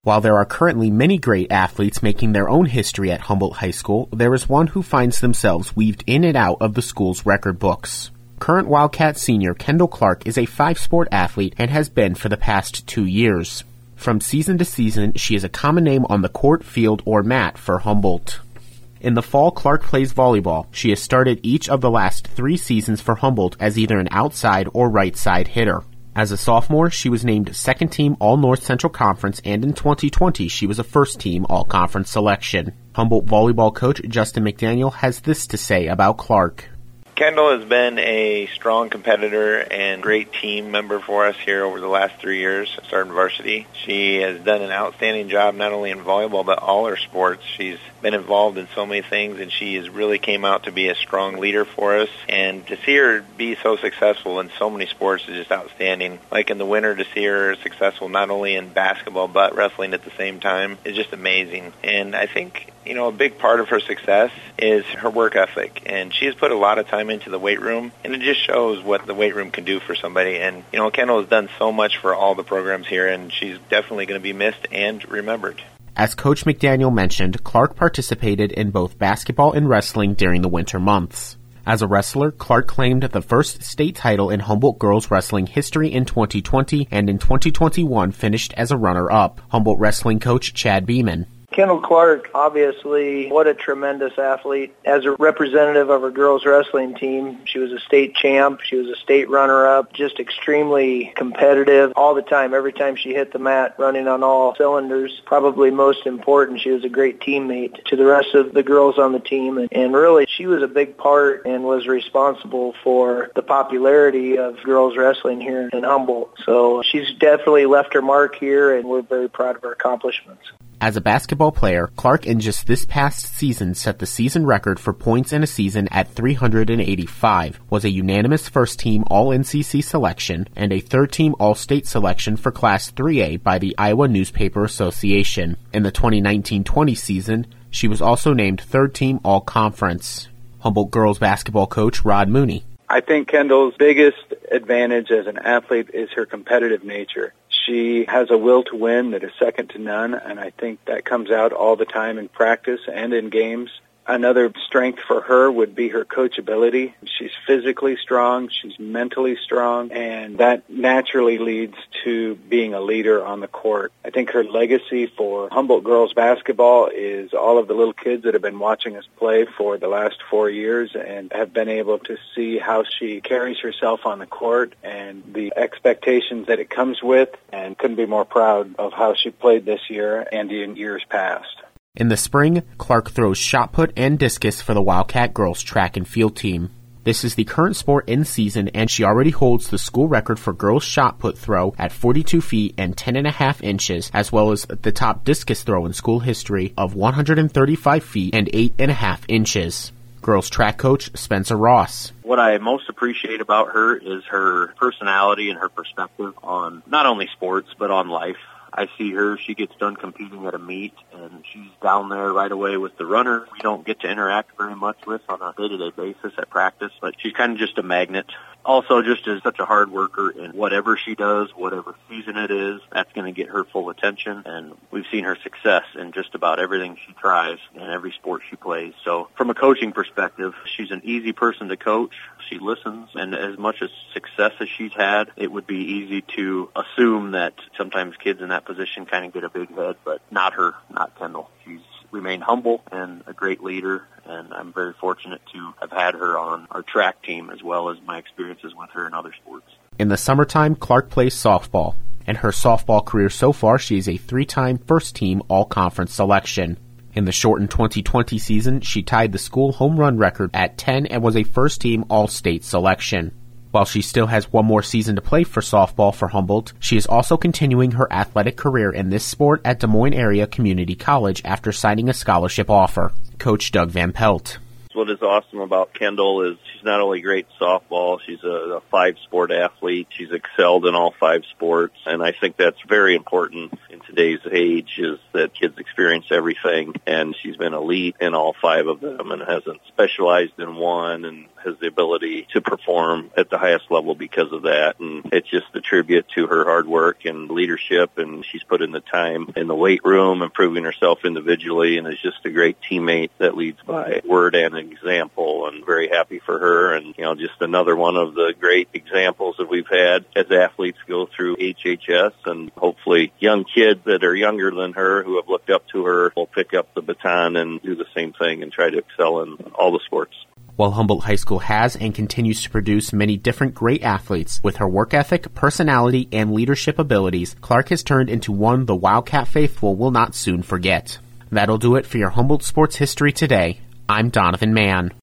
While there are currently many great athletes making their own history at Humboldt High School, there is one who finds themselves weaved in and out of the school's record books. Current Wildcat senior Kendall Clark is a 5-sport athlete and has been for the past 2 years. From season to season, she is a common name on the court, field, or mat for Humboldt. In the fall, Clark plays volleyball. She has started each of the last 3 seasons for Humboldt as either an outside or right side hitter. As a sophomore, she was named second-team All-North Central Conference, and in 2020, she was a first-team All-Conference selection. Humboldt volleyball coach Justin McDaniel has this to say about Clark. Kendall has been a strong competitor and great team member for us here over the last 3 years, starting varsity. She has done an outstanding job not only in volleyball but all her sports. She's been involved in so many things, and she has really came out to be a strong leader for us. And to see her be so successful in so many sports is just outstanding. Like in the winter, to see her successful not only in basketball but wrestling at the same time is just amazing. And I think, a big part of her success is her work ethic, and she has put a lot of time into the weight room, and it just shows what the weight room can do for somebody. And, Kendall has done so much for all the programs here, and she's definitely going to be missed and remembered. As Coach McDaniel mentioned, Clark participated in both basketball and wrestling during the winter months. As a wrestler, Clark claimed the first state title in Humboldt girls wrestling history in 2020, and in 2021 finished as a runner-up. Humboldt wrestling coach Chad Beeman. Kendall Clark, obviously, what a tremendous athlete. As a representative of her girls wrestling team, she was a state champ. She was a state runner-up, just extremely competitive all the time. Every time she hit the mat, running on all cylinders. Probably most important, she was a great teammate to the rest of the girls on the team. And really, she was a big part and was responsible for the popularity of girls wrestling here in Humboldt. So she's definitely left her mark here, and we're very proud of her accomplishments. As a basketball player, Clark in just this past season set the season record for points in a season at 385, was a unanimous first-team All-NCC selection, and a third-team All-State selection for Class 3A by the Iowa Newspaper Association. In the 2019-20 season, she was also named third-team All-Conference. Humboldt girls basketball coach Rod Mooney. I think Kendall's biggest advantage as an athlete is her competitive nature. She has a will to win that is second to none, and I think that comes out all the time in practice and in games. Another strength for her would be her coachability. She's physically strong, she's mentally strong, and that naturally leads to being a leader on the court. I think her legacy for Humboldt girls basketball is all of the little kids that have been watching us play for the last 4 years and have been able to see how she carries herself on the court and the expectations that it comes with, and couldn't be more proud of how she played this year and in years past. In the spring, Clark throws shot put and discus for the Wildcat girls track and field team. This is the current sport in season, and she already holds the school record for girls shot put throw at 42 feet and 10.5 inches, as well as the top discus throw in school history of 135 feet and 8.5 inches. Girls track coach Spencer Ross. What I most appreciate about her is her personality and her perspective on not only sports, but on life. I see her, she gets done competing at a meet, and she's down there right away with the runner. We don't get to interact very much with on a day-to-day basis at practice, but she's kind of just a magnet. Also, just as such a hard worker, and whatever she does, whatever season it is, that's going to get her full attention, and we've seen her success in just about everything she tries in every sport she plays. So from a coaching perspective, she's an easy person to coach. She listens, and as much as success as she's had, it would be easy to assume that sometimes kids in that position kind of get a big head, but not her, not Kendall. She's remained humble and a great leader, and I'm very fortunate to have had her on our track team as well as my experiences with her in other sports. In the summertime, Clark plays softball. In her softball career so far, she is a 3-time first-team All-Conference selection. In the shortened 2020 season, she tied the school home run record at 10 and was a first-team All-State selection. While she still has one more season to play for softball for Humboldt, she is also continuing her athletic career in this sport at Des Moines Area Community College after signing a scholarship offer. Coach Doug Van Pelt. What is awesome about Kendall is she's not only great at softball, she's a 5-sport athlete. She's excelled in all 5 sports, and I think that's very important in today's age, is that kids experience everything, and she's been elite in all 5 of them and hasn't specialized in one, and has the ability to perform at the highest level because of that. And it's just a tribute to her hard work and leadership, and she's put in the time in the weight room, improving herself individually, and is just a great teammate that leads by word and example, and very happy for her. And, just another one of the great examples that we've had as athletes go through HHS, and hopefully young kids that are younger than her who have looked up to her will pick up the baton and do the same thing and try to excel in all the sports. While Humboldt High School has and continues to produce many different great athletes, with her work ethic, personality, and leadership abilities, Clark has turned into one the Wildcat faithful will not soon forget. That'll do it for your Humboldt Sports History today. I'm Donovan Mann.